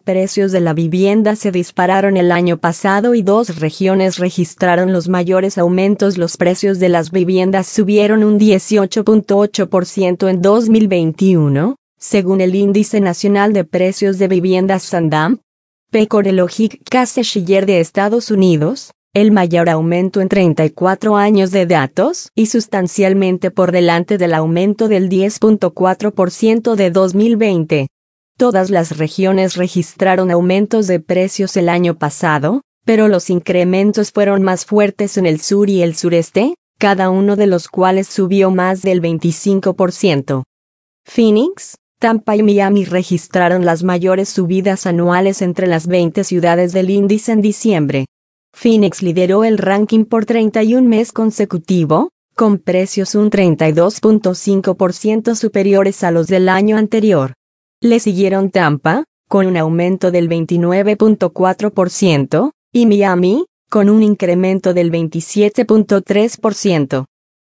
Precios de la vivienda se dispararon el año pasado y dos regiones registraron los mayores aumentos. Los precios de las viviendas subieron un 18.8% en 2021, según el Índice Nacional de Precios de Viviendas Sandam. Pecorologic Case-Shiller de Estados Unidos, el mayor aumento en 34 años de datos y sustancialmente por delante del aumento del 10.4% de 2020. Todas las regiones registraron aumentos de precios el año pasado, pero los incrementos fueron más fuertes en el sur y el sureste, cada uno de los cuales subió más del 25%. Phoenix, Tampa y Miami registraron las mayores subidas anuales entre las 20 ciudades del índice en diciembre. Phoenix lideró el ranking por 31 mes consecutivo, con precios un 32.5% superiores a los del año anterior. Le siguieron Tampa, con un aumento del 29.4%, y Miami, con un incremento del 27.3%.